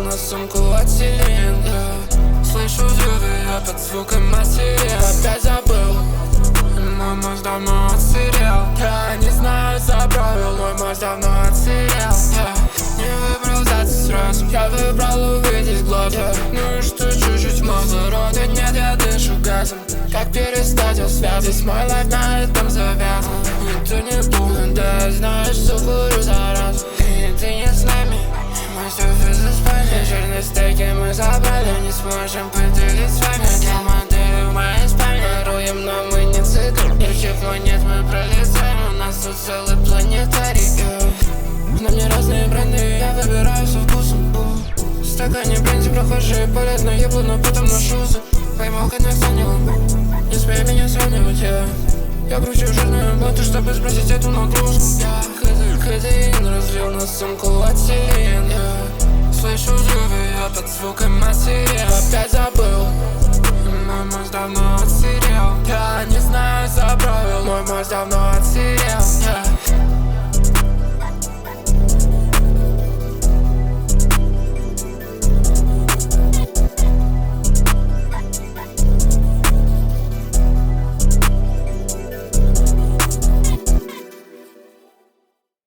на сумку от Селин. Слышу взрывы, я под звуком матери. Опять забыл, мой мозг давно отсырел. Я не знаю за правил, мой мозг давно отсырел. Не выбрал сдаться сразу, я выбрал увидеть глаза. Ну и что, чуть-чуть кислорода нет, я дышу газом. Как перестать я связан, весь мой лайф на этом завязан. И ты не помню, да знаешь, что курю заразу. И ты не с нами, мы все заспали. Жирные стейки мы забрали, не сможем поделить с вами. Для модели в моей спальне воруем, но мы не цикл. Других планет мы пролетаем, у нас тут целый планетарий. На мне разные бренды, я выбираю со вкусом. В стакане бренди прохожие полезно, ебло, но потом на шузы. Поймал конец, занял, не смей меня сравнивать, я кручу жирную боту, чтобы сбросить эту нагрузку. Я кадеин разлил на сумку от Селин. Слышу взрывы, я под звуком матери. Опять забыл, мой мозг давно отсырел. Я не знаю за правил, мой мозг давно отсырел.